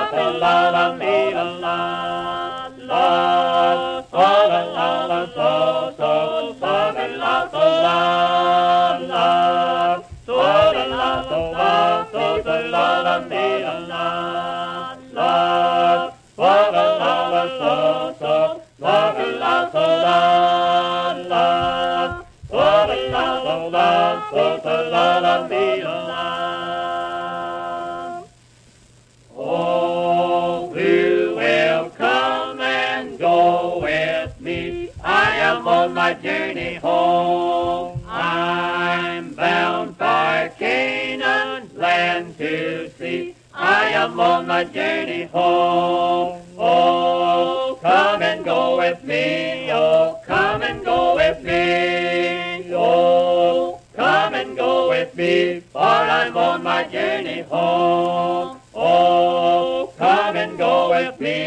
la la la me la la la, la la la la so so, la la la so la la, so la la so la so so la la me la la la, la la la la so so, la la la so la la, la la la so la so so la la me la la. Oh, who will come and go with me? I am on my journey home. I'm bound for Canaan land to see. I am on my journey home. Oh, come and go with me. Oh, come and go with me. Oh, come and go with me, for I'm on my journey home. Oh, come and go with me.